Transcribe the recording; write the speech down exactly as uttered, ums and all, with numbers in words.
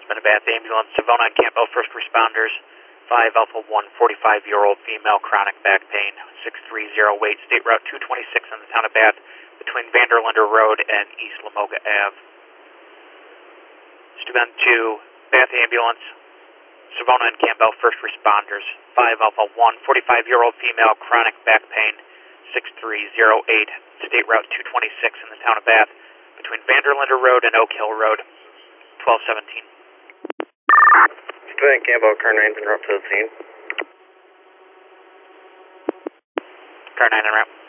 Been a Bath ambulance, Savona and Campbell, first responders, five Alpha one, forty-five-year-old female, chronic back pain, six three zero eight, State Route two twenty-six in the town of Bath, between Vanderlinder Road and East Lamoga Ave. Student two, Bath ambulance, Savona and Campbell, first responders, five Alpha one, forty-five-year-old female, chronic back pain, six three zero eight, State Route two twenty-six in the town of Bath, between Vanderlinder Road and Oak Hill Road, twelve seventeen. Student Campbell, car nine's en route to the scene. Car nine en route.